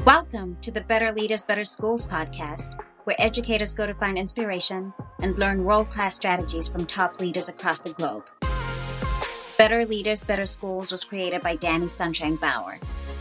Welcome to the Better Leaders, Better Schools podcast, where educators go to find inspiration and learn world-class strategies from top leaders across the globe. Better Leaders, Better Schools was created by Danny Sunshine Bauer.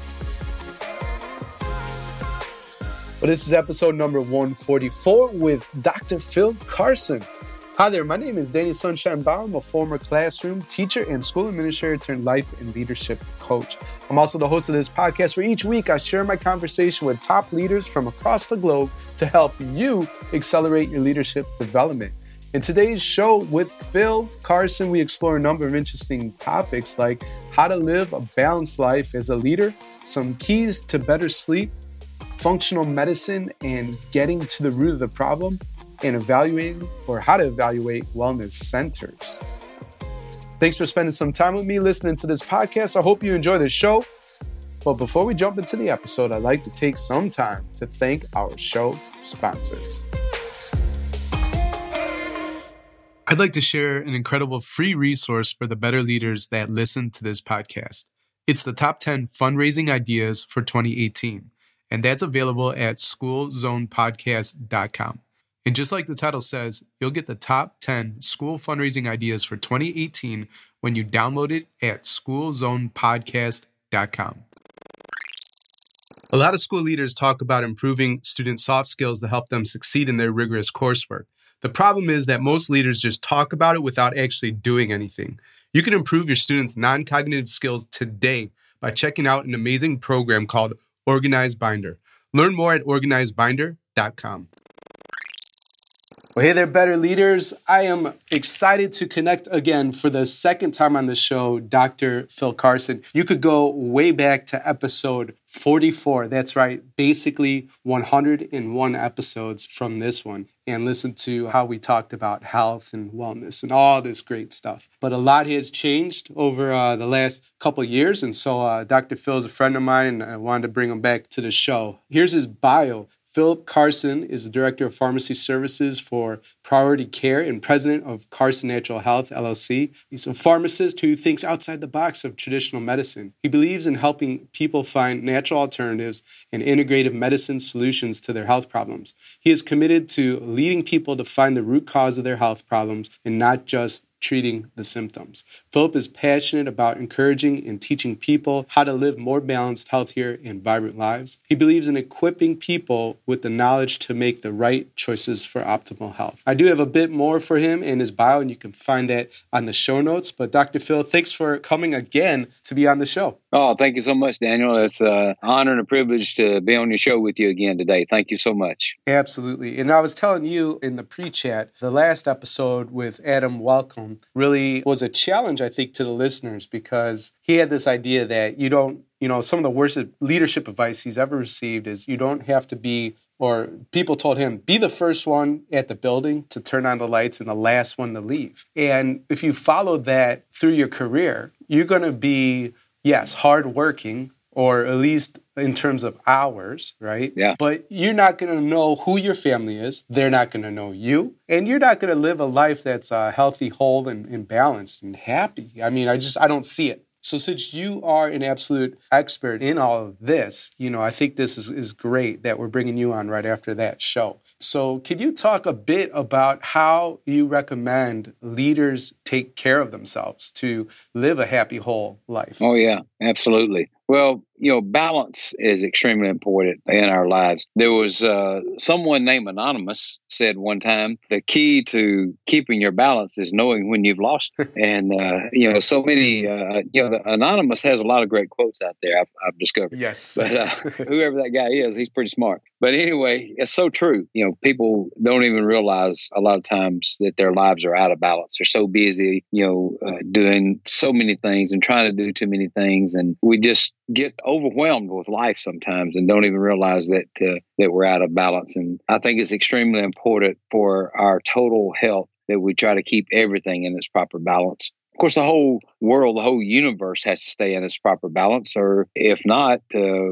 Well, this is episode number 144 with Dr. Phil Carson. Hi there, my name is Danny Sunshine Bauer. I'm a former classroom teacher and school administrator turned life and leadership coach. I'm also the host of this podcast where each week I share my conversation with top leaders from across the globe to help you accelerate your leadership development. In today's show with Phil Carson, we explore a number of interesting topics like how to live a balanced life as a leader, some keys to better sleep, functional medicine and getting to the root of the problem, and evaluating or how to evaluate wellness centers. Thanks for spending some time with me listening to this podcast. I hope you enjoy the show. But before we jump into the episode, I'd like to take some time to thank our show sponsors. I'd like to share an incredible free resource for the better leaders that listen to this podcast. It's the top 10 fundraising ideas for 2018, and that's available at schoolzonepodcast.com. And just like the title says, you'll get the top 10 school fundraising ideas for 2018 when you download it at schoolzonepodcast.com. A lot of school leaders talk about improving student soft skills to help them succeed in their rigorous coursework. The problem is that most leaders just talk about it without actually doing anything. You can improve your students' non-cognitive skills today by checking out an amazing program called Organized Binder. Learn more at organizedbinder.com. Well, hey there, better leaders. I am excited to connect again for the second time on the show, Dr. Phil Carson. You could go way back to episode 44. That's right, basically 101 episodes from this one, and listen to how we talked about health and wellness and all this great stuff. But a lot has changed over the last couple of years, and so Dr. Phil is a friend of mine, and I wanted to bring him back to the show. Here's his bio. Philip Carson is the Director of Pharmacy Services for Priority Care and President of Carson Natural Health, LLC. He's a pharmacist who thinks outside the box of traditional medicine. He believes in helping people find natural alternatives and integrative medicine solutions to their health problems. He is committed to leading people to find the root cause of their health problems and not just treating the symptoms. Philip is passionate about encouraging and teaching people how to live more balanced, healthier, and vibrant lives. He believes in equipping people with the knowledge to make the right choices for optimal health. I do have a bit more for him in his bio, and you can find that on the show notes. But Dr. Phil, thanks for coming again to be on the show. Oh, thank you so much, Daniel. It's an honor and a privilege to be on your show with you again today. Thank you so much. Absolutely. And I was telling you in the pre-chat, the last episode with Adam Welcome really was a challenge, I think, to the listeners because he had this idea that some of the worst leadership advice he's ever received is you don't have to be, or people told him, be the first one at the building to turn on the lights and the last one to leave. And if you follow that through your career, you're going to be, yes, hardworking, or at least in terms of hours, right? Yeah. But you're not going to know who your family is. They're not going to know you. And you're not going to live a life that's healthy, whole, and balanced and happy. I mean, I don't see it. So since you are an absolute expert in all of this, I think this is great that we're bringing you on right after that show. So could you talk a bit about how you recommend leaders take care of themselves to live a happy, whole life? Oh, yeah, absolutely. Well, balance is extremely important in our lives. There was someone named Anonymous said one time, the key to keeping your balance is knowing when you've lost it. And, so many, Anonymous has a lot of great quotes out there, I've discovered. Yes. But whoever that guy is, he's pretty smart. But anyway, it's so true. People don't even realize a lot of times that their lives are out of balance. They're so busy, doing so many things and trying to do too many things. And we just get overwhelmed with life sometimes and don't even realize that we're out of balance. And I think it's extremely important for our total health that we try to keep everything in its proper balance. Of course, the whole world, the whole universe has to stay in its proper balance, or if not,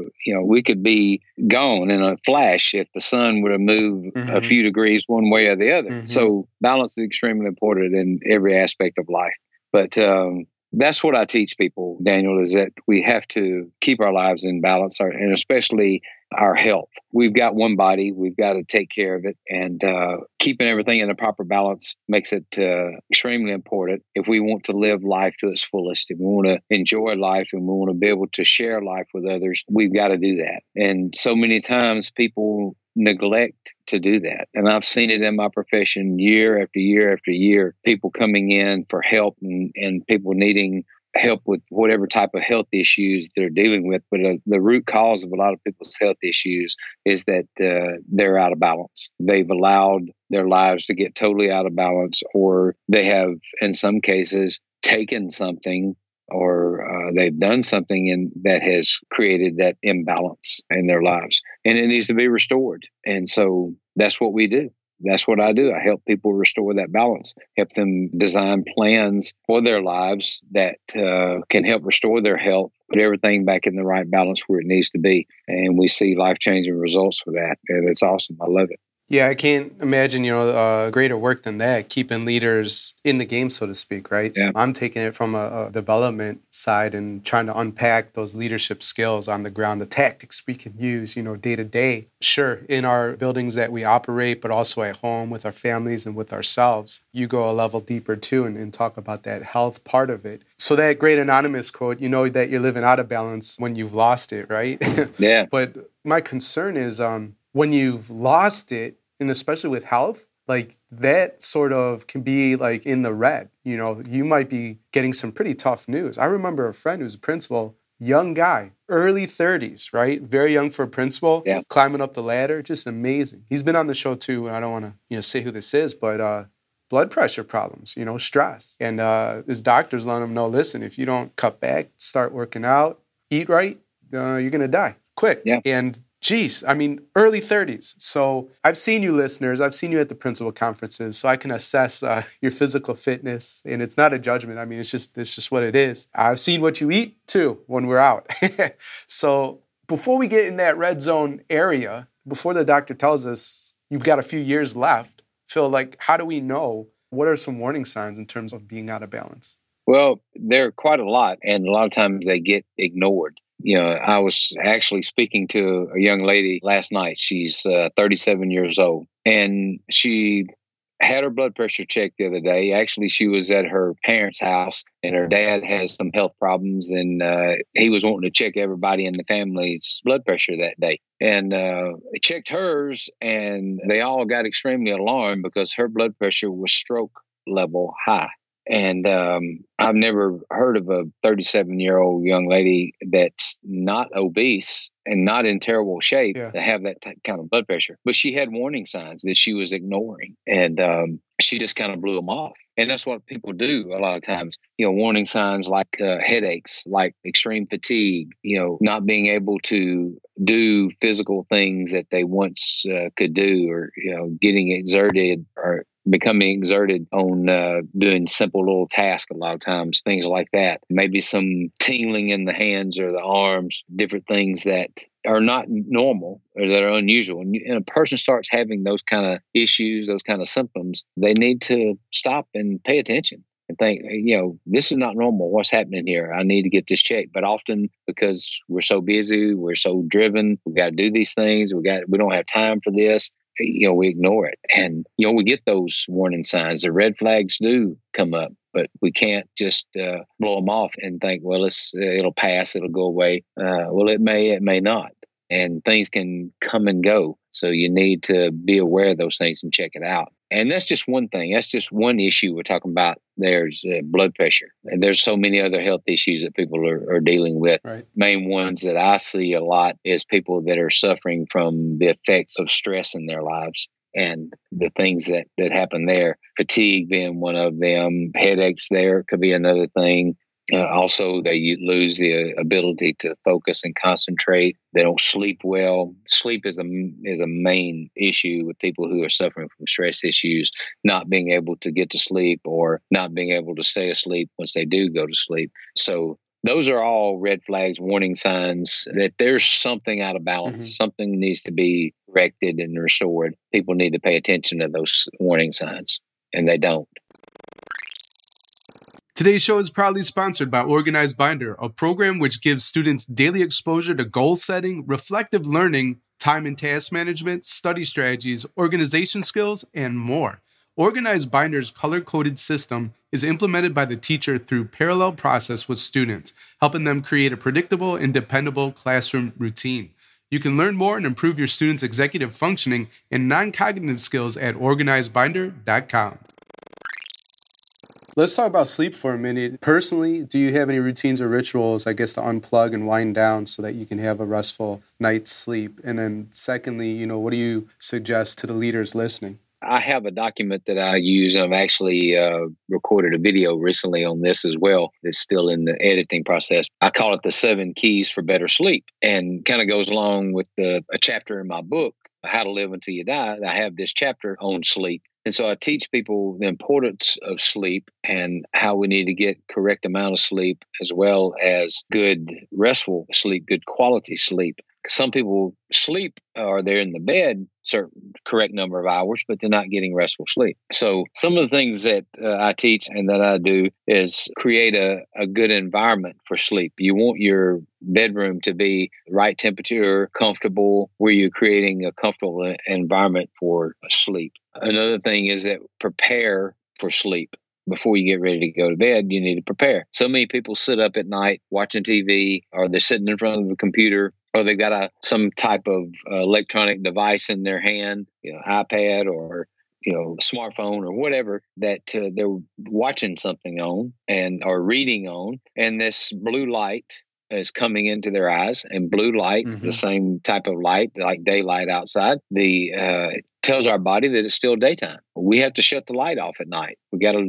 we could be gone in a flash if the sun would have moved a few degrees one way or the other. So balance is extremely important in every aspect of life. But that's what I teach people, Daniel, is that we have to keep our lives in balance, and especially our health. We've got one body. We've got to take care of it. And keeping everything in a proper balance makes it extremely important if we want to live life to its fullest. If we want to enjoy life and we want to be able to share life with others, we've got to do that. And so many times people neglect to do that. And I've seen it in my profession year after year after year, people coming in for help and people needing help with whatever type of health issues they're dealing with. But the root cause of a lot of people's health issues is that they're out of balance. They've allowed their lives to get totally out of balance, or they have, in some cases, taken something or they've done something that has created that imbalance in their lives, and it needs to be restored. And so that's what we do. That's what I do. I help people restore that balance, help them design plans for their lives that can help restore their health, put everything back in the right balance where it needs to be. And we see life-changing results for that. And it's awesome. I love it. Yeah, I can't imagine, greater work than that, keeping leaders in the game, so to speak, right? Yeah. I'm taking it from a development side and trying to unpack those leadership skills on the ground, the tactics we can use, day to day. Sure, in our buildings that we operate, but also at home with our families and with ourselves. You go a level deeper too and talk about that health part of it. So that great anonymous quote, that you're living out of balance when you've lost it, right? Yeah. But my concern is when you've lost it, and especially with health, like that sort of can be like in the red. You might be getting some pretty tough news. I remember a friend who's a principal, young guy, early 30s, right? Very young for a principal, yeah. Climbing up the ladder, just amazing. He's been on the show too, and I don't want to say who this is, but blood pressure problems, stress. And his doctors let him know, listen, if you don't cut back, start working out, eat right, you're going to die quick. Yeah. And geez, early 30s. So I've seen you listeners. I've seen you at the principal conferences, so I can assess your physical fitness. And it's not a judgment. It's just what it is. I've seen what you eat too when we're out. So before we get in that red zone area, before the doctor tells us you've got a few years left, Phil, how do we know? What are some warning signs in terms of being out of balance? Well, there are quite a lot, and a lot of times they get ignored. I was actually speaking to a young lady last night. She's 37 years old, and she had her blood pressure checked the other day. Actually, she was at her parents' house, and her dad has some health problems, and he was wanting to check everybody in the family's blood pressure that day. And he checked hers, and they all got extremely alarmed because her blood pressure was stroke level high. And I've never heard of a 37-year-old young lady that's not obese and not in terrible shape to have that kind of blood pressure. But she had warning signs that she was ignoring, and she just kind of blew them off. And that's what people do a lot of times. Warning signs like headaches, like extreme fatigue, not being able to do physical things that they once could do, or, getting exerted or becoming exerted on doing simple little tasks a lot of times, things like that. Maybe some tingling in the hands or the arms, different things that are not normal or that are unusual. And a person starts having those kind of issues, those kind of symptoms, they need to stop and pay attention and think, this is not normal. What's happening here? I need to get this checked. But often, because we're so busy, we're so driven, we've got to do these things, we don't have time for this. We ignore it. And, we get those warning signs. The red flags do come up, but we can't just blow them off and think, well, it'll pass, it'll go away. Well, it may not. And things can come and go. So you need to be aware of those things and check it out. And that's just one thing. That's just one issue we're talking about. There's blood pressure. And there's so many other health issues that people are dealing with. Right. Main ones that I see a lot is people that are suffering from the effects of stress in their lives and the things that happen there. Fatigue being one of them. Headaches there could be another thing. Also, they lose the ability to focus and concentrate. They don't sleep well. Sleep is a main issue with people who are suffering from stress issues, not being able to get to sleep or not being able to stay asleep once they do go to sleep. So those are all red flags, warning signs that there's something out of balance. Mm-hmm. Something needs to be corrected and restored. People need to pay attention to those warning signs, and they don't. Today's show is proudly sponsored by Organized Binder, a program which gives students daily exposure to goal setting, reflective learning, time and task management, study strategies, organization skills, and more. Organized Binder's color-coded system is implemented by the teacher through parallel process with students, helping them create a predictable and dependable classroom routine. You can learn more and improve your students' executive functioning and non-cognitive skills at organizedbinder.com. Let's talk about sleep for a minute. Personally, do you have any routines or rituals, I guess, to unplug and wind down so that you can have a restful night's sleep? And then secondly, what do you suggest to the leaders listening? I have a document that I use, and I've actually recorded a video recently on this as well. It's still in the editing process. I call it the 7 Keys for Better Sleep, and kind of goes along with a chapter in my book, How to Live Until You Die. I have this chapter on sleep. And so I teach people the importance of sleep and how we need to get correct amount of sleep, as well as good restful sleep, good quality sleep. Some people sleep or they're in the bed certain correct number of hours, but they're not getting restful sleep. So some of the things that I teach and that I do is create a good environment for sleep. You want your bedroom to be the right temperature, comfortable, where you're creating a comfortable environment for sleep. Another thing is that prepare for sleep. Before you get ready to go to bed, you need to prepare. So many people sit up at night watching TV, or they're sitting in front of a computer, or they've got some type of electronic device in their hand, iPad or smartphone or whatever that they're watching something on or reading on, and this blue light is coming into their eyes. And blue light, the same type of light like daylight outside, tells our body that it's still daytime. We have to shut the light off at night.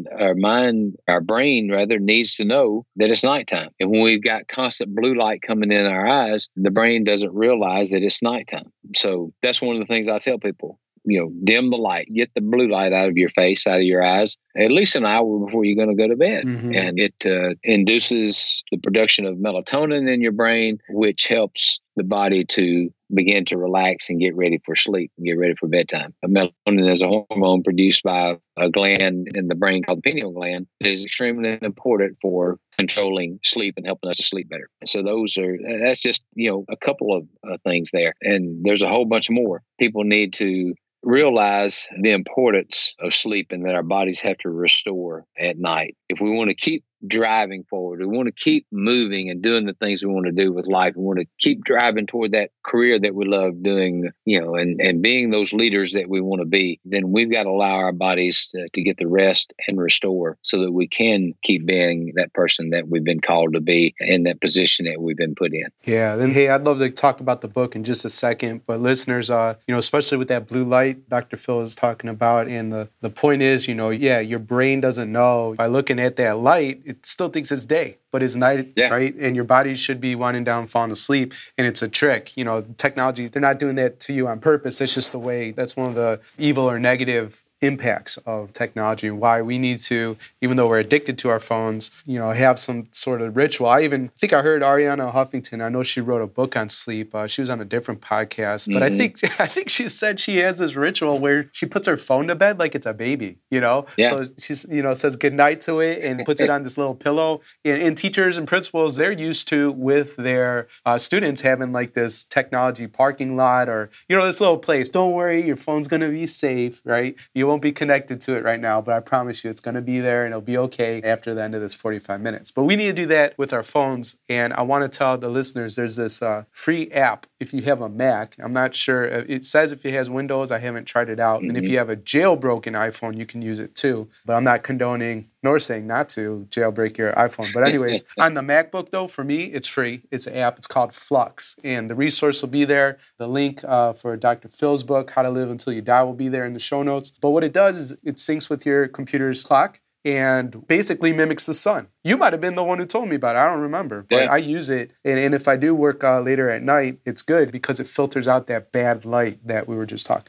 Our brain needs to know that it's nighttime. And when we've got constant blue light coming in our eyes, the brain doesn't realize that it's nighttime. So that's one of the things I tell people. Dim the light, get the blue light out of your face, out of your eyes, at least an hour before you're going to go to bed. And it induces the production of melatonin in your brain, which helps the body to begin to relax and get ready for sleep and get ready for bedtime. Melatonin is a hormone produced by a gland in the brain called the pineal gland. It is extremely important for controlling sleep and helping us to sleep better. So that's just, a couple of things there. And there's a whole bunch more. People need to realize the importance of sleep and that our bodies have to restore at night. If we want to keep driving forward, we want to keep moving and doing the things we want to do with life, we want to keep driving toward that career that we love doing, and being those leaders that we want to be, then we've got to allow our bodies to get the rest and restore so that we can keep being that person that we've been called to be in that position that we've been put in. Yeah. Then, hey, I'd love to talk about the book in just a second, but listeners, especially with that blue light Dr. Phil is talking about, and the point is, your brain doesn't know by looking at that light, it still thinks it's day, but it's night, right? And your body should be winding down, falling asleep, and it's a trick. Technology, they're not doing that to you on purpose. It's just the way, that's one of the evil or negative impacts of technology, and why we need to, even though we're addicted to our phones, have some sort of ritual. I think I heard Arianna Huffington, I know she wrote a book on sleep. She was on a different podcast, but I think she said she has this ritual where she puts her phone to bed like it's a baby, So she's, says goodnight to it and puts it on this little pillow. And teachers and principals, they're used to, with their students, having like this technology parking lot, or, this little place. Don't worry, your phone's going to be safe, right? You won't be connected to it right now, but I promise you it's going to be there and it'll be okay after the end of this 45 minutes. But we need to do that with our phones. And I want to tell the listeners, there's this free app if you have a Mac. I'm not sure. It says if it has Windows. I haven't tried it out. And if you have a jailbroken iPhone, you can use it too. But I'm not condoning nor saying not to jailbreak your iPhone. But anyways, on the MacBook, though, for me, it's free. It's an app. It's called Flux. And the resource will be there. The link for Dr. Phil's book, How to Live Until You Die, will be there in the show notes. But what it does is it syncs with your computer's clock and basically mimics the sun. You might have been the one who told me about it. I don't remember. But I use it. And if I do work later at night, it's good because it filters out that bad light that we were just talking about.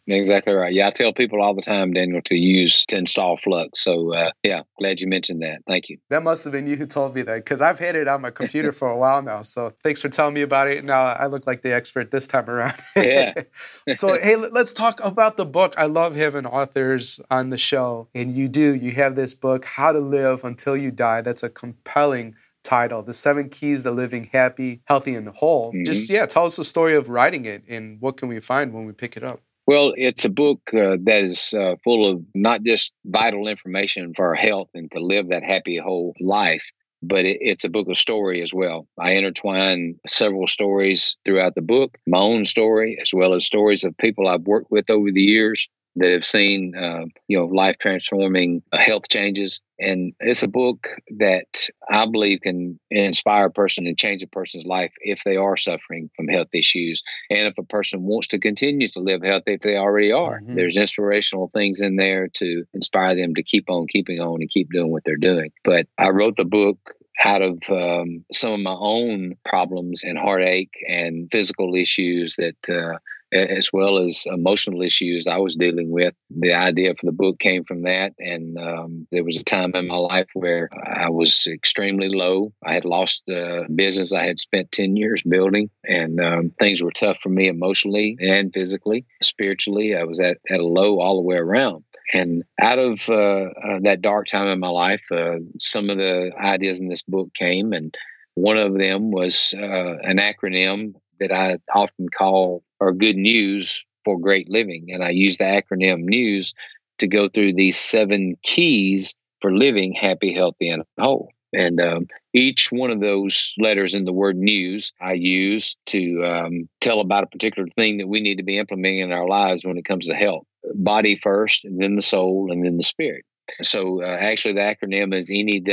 Exactly right. Yeah, I tell people all the time, Daniel, to install Flux. So, glad you mentioned that. Thank you. That must have been you who told me that, because I've had it on my computer for a while now. So thanks for telling me about it. Now I look like the expert this time around. Yeah. So, hey, let's talk about the book. I love having authors on the show. And you have this book, How to Live Until You Die. That's a compelling title, The 7 Keys to Living Happy, Healthy, and Whole. Mm-hmm. Just, tell us the story of writing it and what can we find when we pick it up? Well, it's a book that is full of not just vital information for our health and to live that happy, whole life, but it's a book of story as well. I intertwine several stories throughout the book, my own story, as well as stories of people I've worked with over the years that have seen, life-transforming health changes. And it's a book that I believe can inspire a person and change a person's life if they are suffering from health issues. And if a person wants to continue to live healthy, if they already are, mm-hmm. There's inspirational things in there to inspire them to keep on keeping on and keep doing what they're doing. But I wrote the book out of some of my own problems and heartache and physical issues that as well as emotional issues I was dealing with. The idea for the book came from that. And there was a time in my life where I was extremely low. I had lost the business I had spent 10 years building, and things were tough for me emotionally and physically. Spiritually, I was at a low all the way around. And out of that dark time in my life, some of the ideas in this book came, and one of them was an acronym that I often call or good news for great living. And I use the acronym NEWS to go through these 7 keys for living happy, healthy, and whole. And each one of those letters in the word news I use to tell about a particular thing that we need to be implementing in our lives when it comes to health. Body first, and then the soul, and then the spirit. So actually the acronym is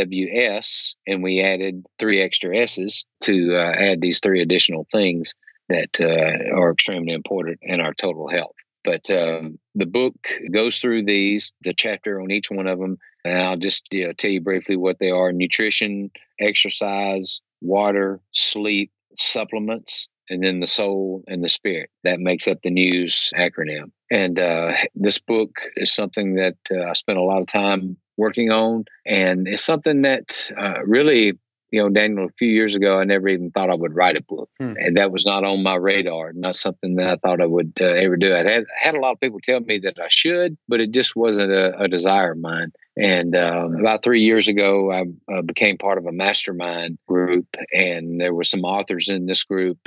NEWS, and we added 3 extra S's to add these 3 additional things that are extremely important in our total health. But the book goes through these, the chapter on each one of them, and I'll just tell you briefly what they are: nutrition, exercise, water, sleep, supplements, and then the soul and the spirit. That makes up the NEWS acronym. And this book is something that I spent a lot of time working on, and it's something that really, Daniel, a few years ago, I never even thought I would write a book. And that was not on my radar, not something that I thought I would ever do. I had a lot of people tell me that I should, but it just wasn't a desire of mine. And about 3 years ago, I became part of a mastermind group, and there were some authors in this group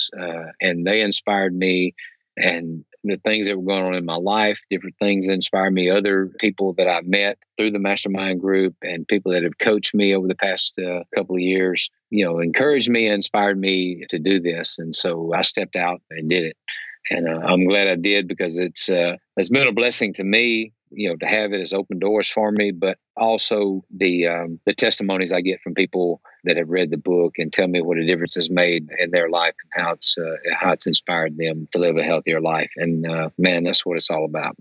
and they inspired me. And the things that were going on in my life, different things inspired me. Other people that I met through the mastermind group and people that have coached me over the past couple of years, encouraged me, inspired me to do this. And so I stepped out and did it. And I'm glad I did, because it's been a blessing to me, to have it. Has opened doors for me, but also the testimonies I get from people that have read the book and tell me what a difference has made in their life and how it's inspired them to live a healthier life. And man, that's what it's all about.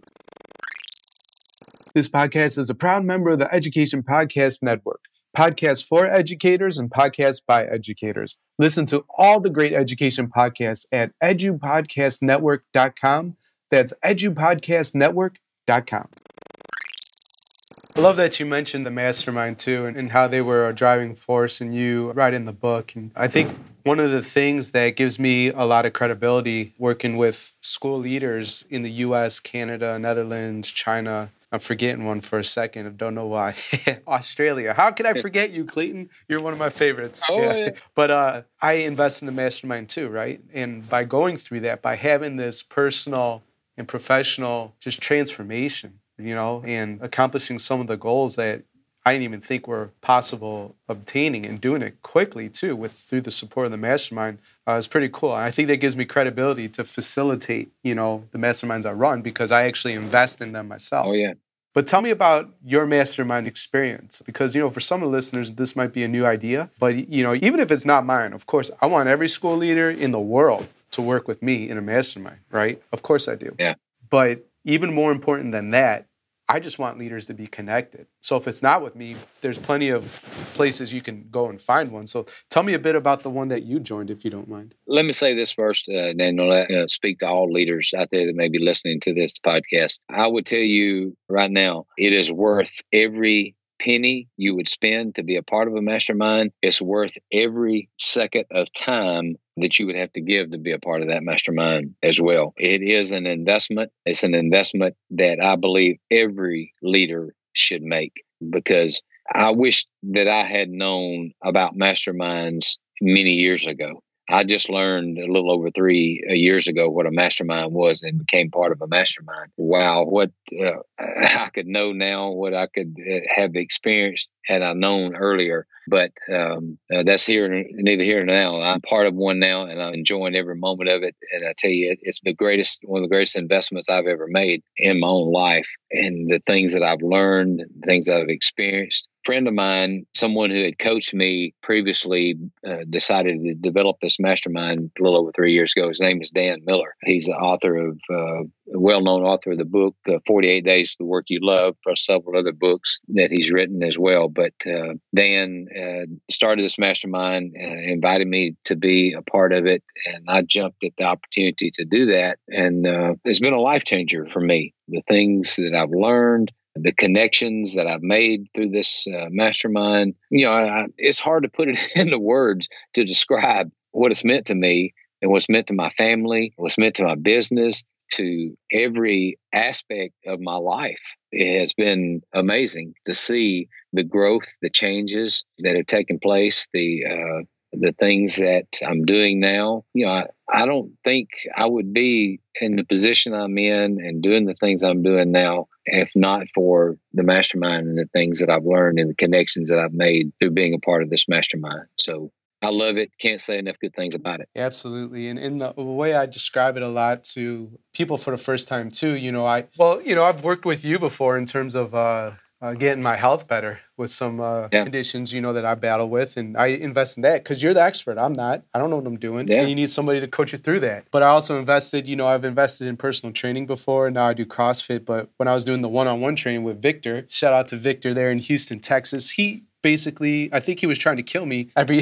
This podcast is a proud member of the Education Podcast Network. Podcasts for educators and podcasts by educators. Listen to all the great education podcasts at edupodcastnetwork.com. That's edupodcastnetwork.com. I love that you mentioned the mastermind too, and how they were a driving force in you writing the book. And I think one of the things that gives me a lot of credibility working with school leaders in the U.S., Canada, Netherlands, China. I'm forgetting one for a second. I don't know why. Australia. How could I forget you, Clayton? You're one of my favorites. Oh, yeah. But I invest in the mastermind too, right? And by going through that, by having this personal and professional just transformation, and accomplishing some of the goals that I didn't even think were possible obtaining, and doing it quickly too, through the support of the mastermind, is pretty cool. And I think that gives me credibility to facilitate, the masterminds I run, because I actually invest in them myself. Oh, yeah. But tell me about your mastermind experience, because, for some of the listeners, this might be a new idea. But, even if it's not mine, of course, I want every school leader in the world to work with me in a mastermind, right? Of course I do. Yeah. But even more important than that, I just want leaders to be connected. So if it's not with me, there's plenty of places you can go and find one. So tell me a bit about the one that you joined, if you don't mind. Let me say this first, Daniel, speak to all leaders out there that may be listening to this podcast. I would tell you right now, it is worth every penny you would spend to be a part of a mastermind. It's worth every second of time that you would have to give to be a part of that mastermind as well. It is an investment. It's an investment that I believe every leader should make, because I wish that I had known about masterminds many years ago. I just learned a little over 3 years ago what a mastermind was and became part of a mastermind. Wow, what I could know now, what I could have experienced had I known earlier. But that's neither here nor now. I'm part of one now, and I'm enjoying every moment of it. And I tell you, it's one of the greatest investments I've ever made in my own life. And the things that I've learned, the things I've experienced. A friend of mine, someone who had coached me previously, decided to develop this mastermind a little over 3 years ago. His name is Dan Miller. He's the author of a well-known author of the book 48 Days to the Work You Love, plus several other books that he's written as well. But Dan started this mastermind, invited me to be a part of it, and I jumped at the opportunity to do that. And it's been a life changer for me. The things that I've learned, the connections that I've made through this mastermind, it's hard to put it into words to describe what it's meant to me and what's meant to my family, what's meant to my business, to every aspect of my life. It has been amazing to see the growth, the changes that have taken place, the things that I'm doing now. I don't think I would be in the position I'm in and doing the things I'm doing now if not for the mastermind and the things that I've learned and the connections that I've made through being a part of this mastermind. So I love it. Can't say enough good things about it. Absolutely. And in the way I describe it a lot to people for the first time too, I've worked with you before in terms of getting my health better with some conditions, that I battle with. And I invest in that because you're the expert. I'm not. I don't know what I'm doing. Yeah. And you need somebody to coach you through that. But I also invested, I've invested in personal training before. Now I do CrossFit. But when I was doing the one-on-one training with Victor, shout out to Victor there in Houston, Texas, he basically, I think he was trying to kill me every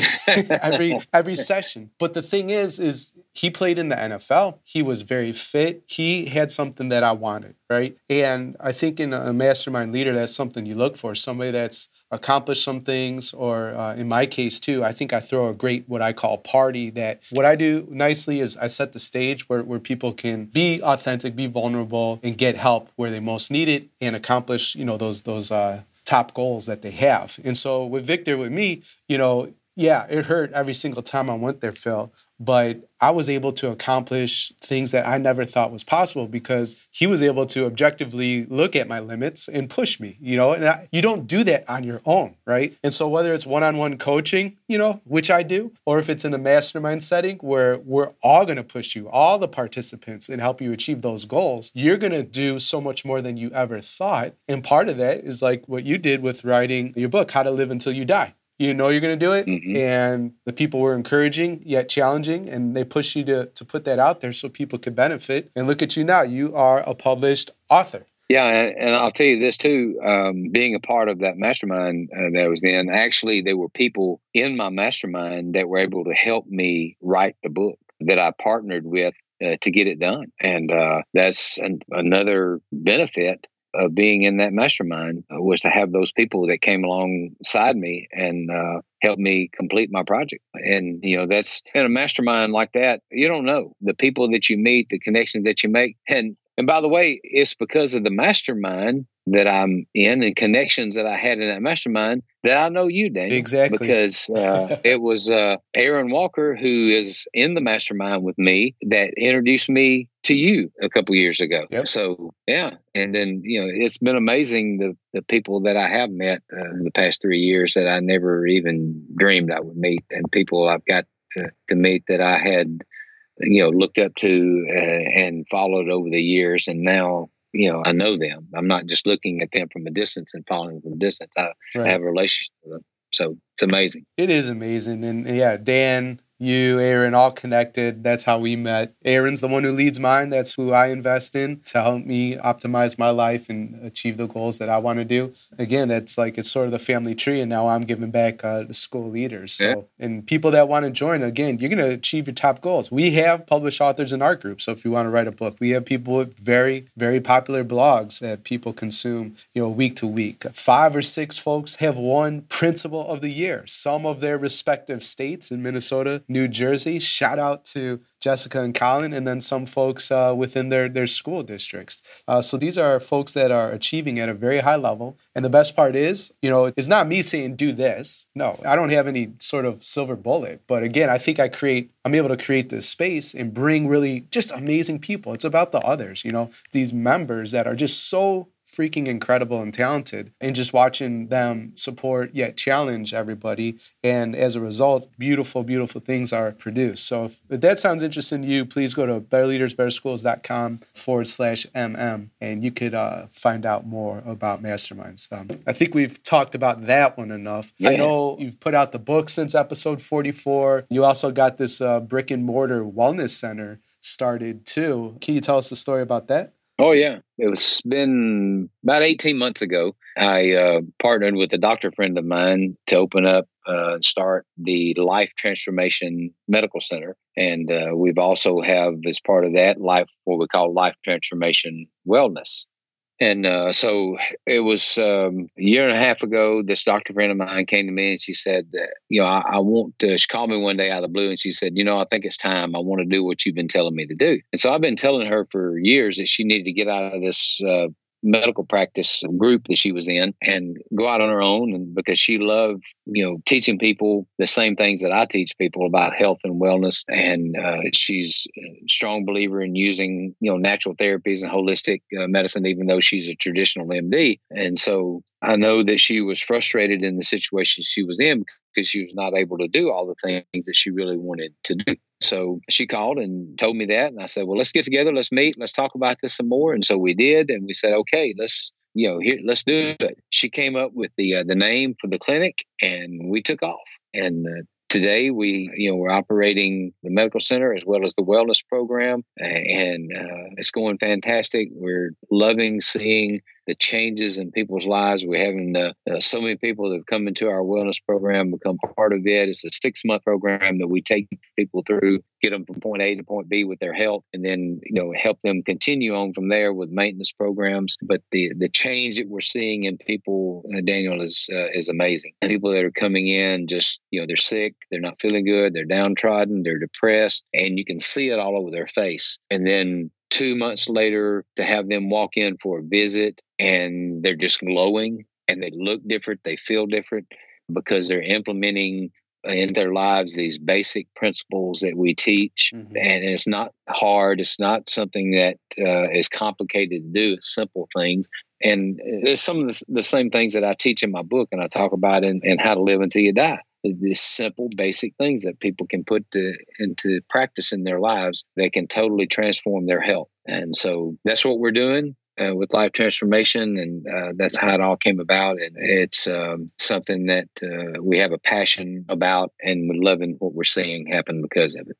session. But the thing is he played in the NFL. He was very fit. He had something that I wanted, right? And I think in a mastermind leader, that's something you look for, somebody that's accomplished some things, or in my case too, I think I throw a great, what I call party, that what I do nicely is I set the stage where people can be authentic, be vulnerable, and get help where they most need it and accomplish, those top goals that they have. And so with Victor, with me, it hurt every single time I went there, Phil, but I was able to accomplish things that I never thought was possible because he was able to objectively look at my limits and push me, and you don't do that on your own, right? And so whether it's one-on-one coaching, which I do, or if it's in a mastermind setting where we're all going to push you, all the participants, and help you achieve those goals, you're going to do so much more than you ever thought. And part of that is like what you did with writing your book, How to Live Until You Die. You're going to do it, and the people were encouraging yet challenging, and they pushed you to put that out there so people could benefit. And look at you now. You are a published author. Yeah, and I'll tell you this too, being a part of that mastermind that I was in, actually there were people in my mastermind that were able to help me write the book that I partnered with to get it done. And that's another benefit of being in that mastermind, was to have those people that came alongside me and helped me complete my project. And, that's in a mastermind like that, you don't know the people that you meet, the connections that you make. And by the way, it's because of the mastermind that I'm in and connections that I had in that mastermind that I know you, Daniel. Exactly. Because it was Aaron Walker, who is in the mastermind with me, that introduced me to you a couple years ago. Yep. So, yeah. And then, it's been amazing the people that I have met in the past 3 years that I never even dreamed I would meet, and people I've got to meet that I had, looked up to and followed over the years. And now, I know them. I'm not just looking at them from a distance and following them from a distance. I have a relationship with them. So it's amazing. It is amazing. And yeah, Dan, you, Aaron, all connected. That's how we met. Aaron's the one who leads mine. That's who I invest in to help me optimize my life and achieve the goals that I want to do. Again, that's like, it's sort of the family tree, and now I'm giving back to school leaders. So, and people that want to join, again, you're going to achieve your top goals. We have published authors in our group. So if you want to write a book, we have people with very, very popular blogs that people consume, week to week. 5 or 6 folks have won Principal of the Year, some of their respective states in Minnesota, New Jersey. Shout out to Jessica and Colin, and then some folks within their school districts. So these are folks that are achieving at a very high level. And the best part is, it's not me saying do this. No, I don't have any sort of silver bullet. But again, I think I'm able to create this space and bring really just amazing people. It's about the others, these members that are just so freaking incredible and talented, and just watching them support yet challenge everybody. And as a result, beautiful, beautiful things are produced. So if that sounds interesting to you, please go to betterleadersbetterschools.com/MM, and you could find out more about masterminds. I think we've talked about that one enough. Yeah. I know you've put out the book since episode 44. You also got this brick and mortar wellness center started too. Can you tell us the story about that? Oh, yeah. It's been about 18 months ago. I partnered with a doctor friend of mine to open up and start the Life Transformation Medical Center. And we've also have, as part of that, what we call Life Transformation Wellness. And so it was a year and a half ago, this doctor friend of mine came to me and she said, I want to, she called me one day out of the blue and she said, I think it's time. I want to do what you've been telling me to do. And so I've been telling her for years that she needed to get out of this medical practice group that she was in and go out on her own, and because she loved teaching people the same things that I teach people about health and wellness. And she's a strong believer in using natural therapies and holistic medicine, even though she's a traditional MD. And so I know that she was frustrated in the situation she was in because she was not able to do all the things that she really wanted to do. So she called and told me that. And I said, well, let's get together. Let's meet. Let's talk about this some more. And so we did. And we said, okay, let's do it. She came up with the name for the clinic, and we took off. And today we're operating the medical center as well as the wellness program. And it's going fantastic. We're loving seeing the changes in people's lives. We're having so many people that have come into our wellness program become part of it. It's a 6-month program that we take people through, get them from point A to point B with their health, and then help them continue on from there with maintenance programs. But the change that we're seeing in people, Daniel, is amazing. And people that are coming in just they're sick, they're not feeling good, they're downtrodden, they're depressed, and you can see it all over their face. And then 2 months later, to have them walk in for a visit and they're just glowing and they look different, they feel different because they're implementing in their lives these basic principles that we teach. Mm-hmm. And it's not hard. It's not something that is complicated to do. It's simple things. And there's some of the same things that I teach in my book and I talk about in How to Live Until You Die. These simple, basic things that people can put into practice in their lives that can totally transform their health. And so that's what we're doing with Life Transformation, and that's how it all came about. And it's something that we have a passion about, and we're loving what we're seeing happen because of it.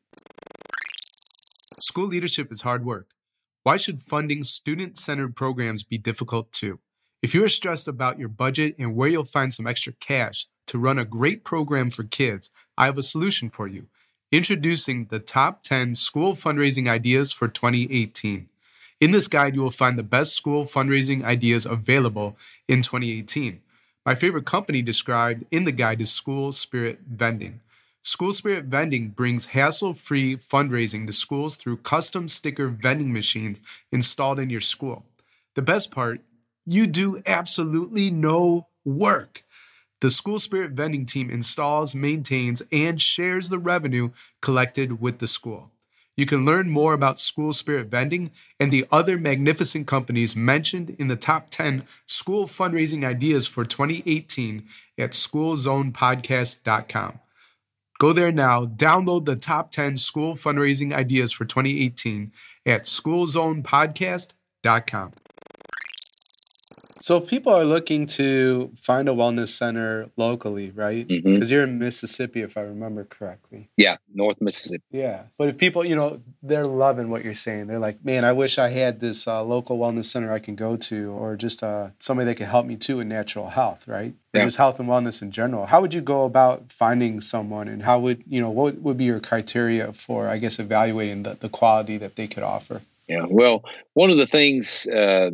School leadership is hard work. Why should funding student-centered programs be difficult too? If you're stressed about your budget and where you'll find some extra cash to run a great program for kids, I have a solution for you. Introducing the top 10 school fundraising ideas for 2018. In this guide, you will find the best school fundraising ideas available in 2018. My favorite company described in the guide is School Spirit Vending. School Spirit Vending brings hassle-free fundraising to schools through custom sticker vending machines installed in your school. The best part, you do absolutely no work. The School Spirit Vending team installs, maintains, and shares the revenue collected with the school. You can learn more about School Spirit Vending and the other magnificent companies mentioned in the top 10 school fundraising ideas for 2018 at schoolzonepodcast.com. Go there now, download the top 10 school fundraising ideas for 2018 at schoolzonepodcast.com. So if people are looking to find a wellness center locally, right? Mm-hmm. Because you're in Mississippi, if I remember correctly. Yeah, North Mississippi. Yeah. But if people, they're loving what you're saying. They're like, man, I wish I had this local wellness center I can go to, or just somebody that can help me too in natural health, right? Or just health and wellness in general. How would you go about finding someone, and how would, what would be your criteria for, I guess, evaluating the quality that they could offer? Yeah, well, one of the things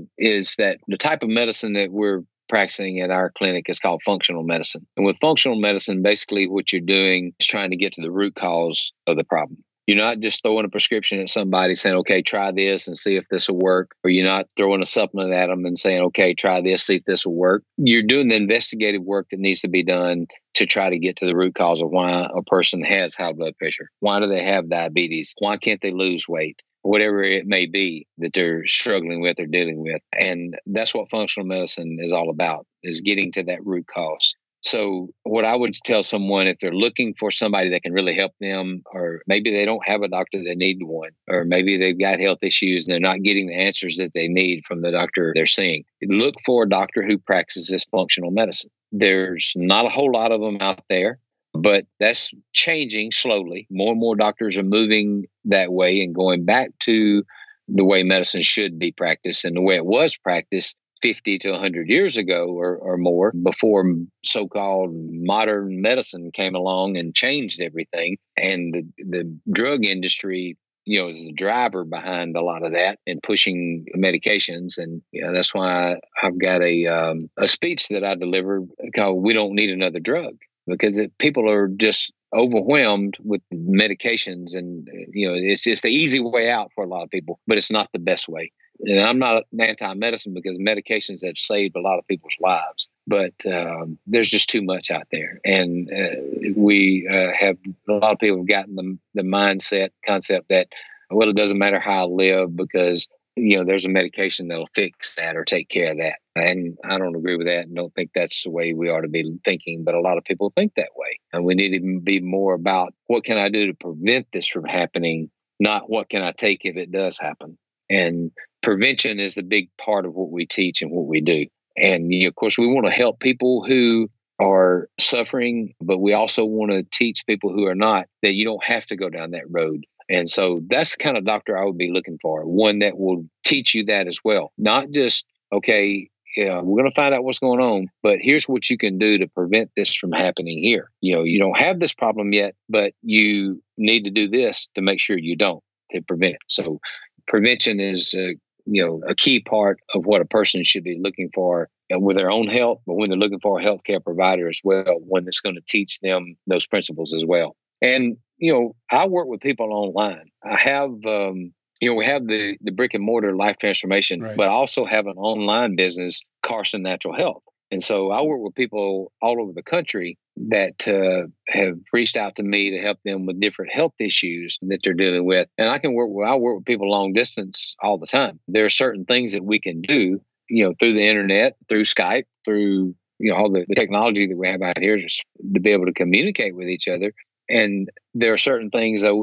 is that the type of medicine that we're practicing at our clinic is called functional medicine. And with functional medicine, basically what you're doing is trying to get to the root cause of the problem. You're not just throwing a prescription at somebody saying, okay, try this and see if this will work. Or you're not throwing a supplement at them and saying, okay, try this, see if this will work. You're doing the investigative work that needs to be done to try to get to the root cause of why a person has high blood pressure. Why do they have diabetes? Why can't they lose weight? Whatever it may be that they're struggling with or dealing with. And that's what functional medicine is all about, is getting to that root cause. So what I would tell someone, if they're looking for somebody that can really help them, or maybe they don't have a doctor, they need one, or maybe they've got health issues and they're not getting the answers that they need from the doctor they're seeing, look for a doctor who practices functional medicine. There's not a whole lot of them out there, but that's changing slowly. More and more doctors are moving that way and going back to the way medicine should be practiced and the way it was practiced 50 to 100 years ago or more, before so-called modern medicine came along and changed everything. And the drug industry, is the driver behind a lot of that and pushing medications. And that's why I've got a speech that I deliver called "We Don't Need Another Drug," because people are just overwhelmed with medications, and it's just the easy way out for a lot of people, but it's not the best way. And I'm not anti-medicine, because medications have saved a lot of people's lives, but there's just too much out there. And we have a lot of people have gotten the concept that, well, it doesn't matter how I live, because there's a medication that'll fix that or take care of that. And I don't agree with that and don't think that's the way we ought to be thinking. But a lot of people think that way. And we need to be more about, what can I do to prevent this from happening, not what can I take if it does happen. And prevention is the big part of what we teach and what we do. And of course, we want to help people who are suffering, but we also want to teach people who are not, that you don't have to go down that road. And so that's the kind of doctor I would be looking for, one that will teach you that as well. Not just, okay, we're going to find out what's going on, but here's what you can do to prevent this from happening here. You don't have this problem yet, but you need to do this to make sure you don't, to prevent it. So prevention is, a key part of what a person should be looking for with their own health, but when they're looking for a healthcare provider as well, one that's going to teach them those principles as well. And, I work with people online. I have, we have the brick and mortar Life Transformation, right, but I also have an online business, Carson Natural Health. And so I work with people all over the country that have reached out to me to help them with different health issues that they're dealing with. And I work with people long distance all the time. There are certain things that we can do, through the internet, through Skype, through, all the technology that we have out here to be able to communicate with each other. And there are certain things that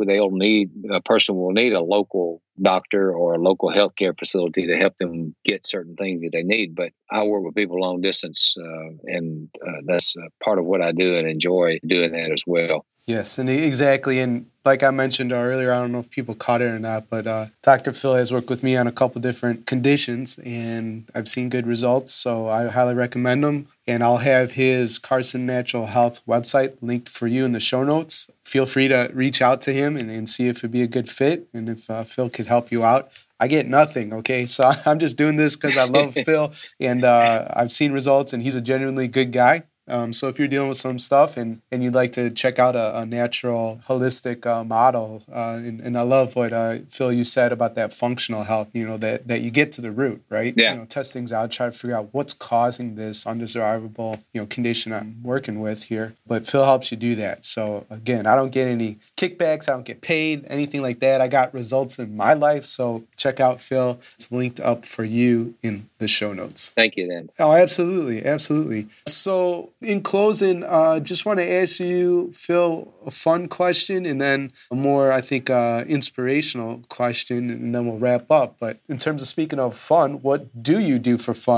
a person will need a local doctor or a local healthcare facility to help them get certain things that they need. But I work with people long distance, and that's part of what I do and enjoy doing that as well. Yes, and exactly. And like I mentioned earlier, I don't know if people caught it or not, but Dr. Phil has worked with me on a couple different conditions, and I've seen good results. So I highly recommend him. And I'll have his Carson Natural Health website linked for you in the show notes. Feel free to reach out to him and see if it'd be a good fit, and if Phil could help you out. I get nothing, okay? So I'm just doing this because I love Phil, and I've seen results, and he's a genuinely good guy. So if you're dealing with some stuff and you'd like to check out a natural, holistic model, and I love what, Phil, you said about that functional health, that you get to the root, right? Yeah. Test things out, try to figure out what's causing this undesirable, condition I'm working with here. But Phil helps you do that. So again, I don't get any kickbacks. I don't get paid, anything like that. I got results in my life. So check out Phil. It's linked up for you in the show notes. Thank you, then. Oh, absolutely. Absolutely. So in closing, just want to ask you, Phil, a fun question and then a more, I think, inspirational question, and then we'll wrap up. But in terms of speaking of fun, what do you do for fun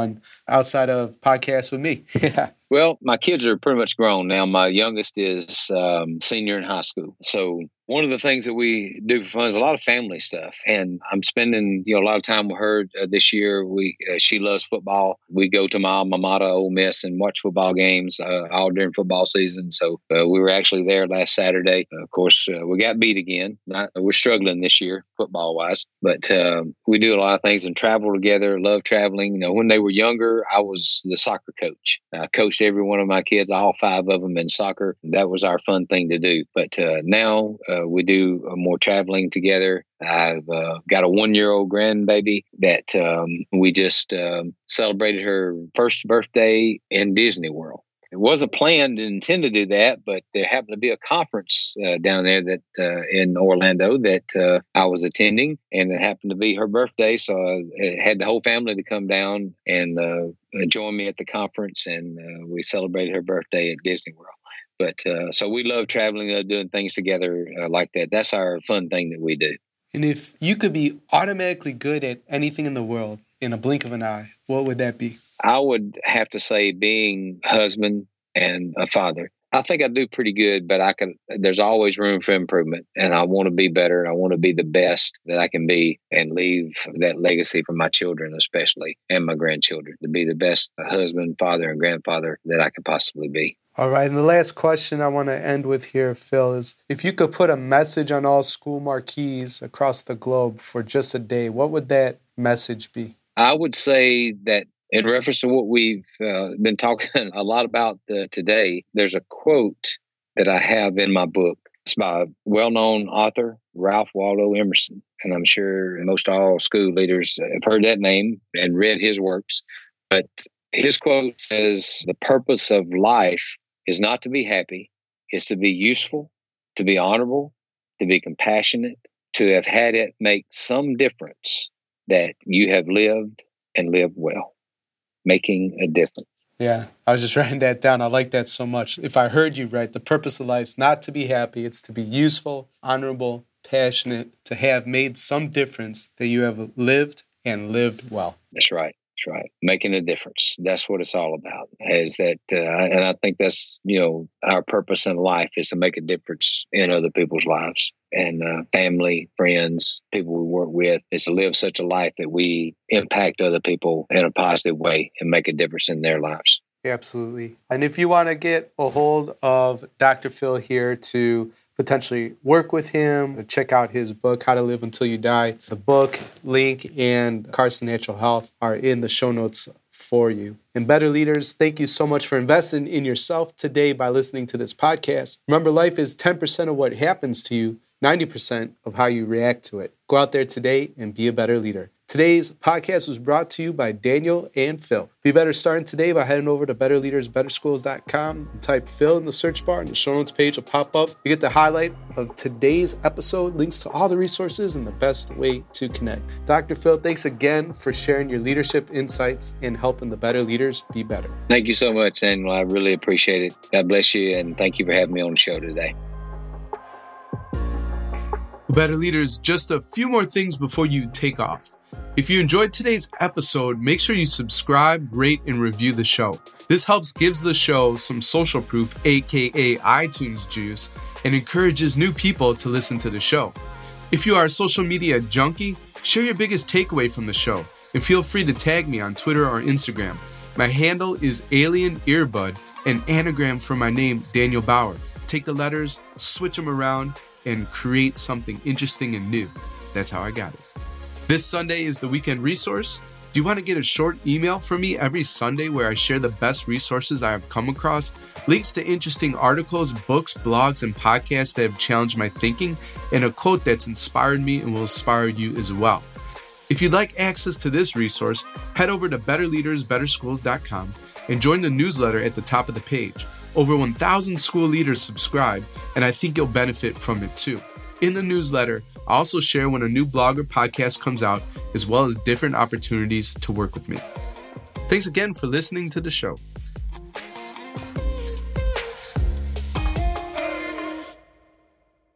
outside of podcasts with me? Well, my kids are pretty much grown now. My youngest is senior in high school. So one of the things that we do for fun is a lot of family stuff. And I'm spending a lot of time with her this year. She loves football. We go to my alma mater, Ole Miss, and watch football games all during football season. So we were actually there last Saturday. Of course, we got beat again. We're struggling this year football-wise. But we do a lot of things and travel together, love traveling. When they were younger, I was the soccer coach. I coached every one of my kids, all 5 of them, in soccer. That was our fun thing to do. But now we do more traveling together. I've got a 1-year-old grandbaby that we just celebrated her first birthday in Disney World. It wasn't planned and intended to do that, but there happened to be a conference down there that in Orlando that I was attending, and it happened to be her birthday. So I had the whole family to come down and join me at the conference, and we celebrated her birthday at Disney World. But so we love traveling, doing things together like that. That's our fun thing that we do. And if you could be automatically good at anything in the world in a blink of an eye, what would that be? I would have to say being a husband and a father. I think I do pretty good, but there's always room for improvement, and I want to be better. I want to be the best that I can be and leave that legacy for my children, especially, and my grandchildren, to be the best husband, father, and grandfather that I could possibly be. All right. And the last question I want to end with here, Phil, is if you could put a message on all school marquees across the globe for just a day, what would that message be? I would say that in reference to what we've been talking a lot about today, there's a quote that I have in my book. It's by a well-known author, Ralph Waldo Emerson. And I'm sure most all school leaders have heard that name and read his works. But his quote says, "The purpose of life is not to be happy, it's to be useful, to be honorable, to be compassionate, to have had it make some difference that you have lived and lived well." Making a difference. Yeah, I was just writing that down. I like that so much. If I heard you right, the purpose of life is not to be happy, it's to be useful, honorable, passionate, to have made some difference that you have lived and lived well. That's right. That's right. Making a difference. That's what it's all about. Is that, and I think that's, our purpose in life is to make a difference in other people's lives. And family, friends, people we work with, is to live such a life that we impact other people in a positive way and make a difference in their lives. Absolutely. And if you want to get a hold of Dr. Phil here to potentially work with him, check out his book, How to Live Until You Die, the book, link, and Carson Natural Health are in the show notes for you. And Better Leaders, thank you so much for investing in yourself today by listening to this podcast. Remember, life is 10% of what happens to you, 90% of how you react to it. Go out there today and be a better leader. Today's podcast was brought to you by Daniel and Phil. Be better starting today by heading over to betterleadersbetterschools.com and type Phil in the search bar, and the show notes page will pop up. You get the highlight of today's episode, links to all the resources, and the best way to connect. Dr. Phil, thanks again for sharing your leadership insights and helping the better leaders be better. Thank you so much, Daniel. I really appreciate it. God bless you, and thank you for having me on the show today. Better Leaders, just a few more things before you take off. If you enjoyed today's episode, make sure you subscribe, rate, and review the show. This helps gives the show some social proof, aka iTunes juice, and encourages new people to listen to the show. If you are a social media junkie, share your biggest takeaway from the show, and feel free to tag me on Twitter or Instagram. My handle is Alien Earbud, an anagram for my name, Daniel Bauer. Take the letters, switch them around, and create something interesting and new. That's how I got it. This Sunday is the Weekend Resource. Do you want to get a short email from me every Sunday where I share the best resources I have come across, links to interesting articles, books, blogs, and podcasts that have challenged my thinking, and a quote that's inspired me and will inspire you as well? If you'd like access to this resource, head over to betterleadersbetterschools.com and join the newsletter at the top of the page. Over 1,000 school leaders subscribe, and I think you'll benefit from it too. In the newsletter, I also share when a new blog or podcast comes out, as well as different opportunities to work with me. Thanks again for listening to the show.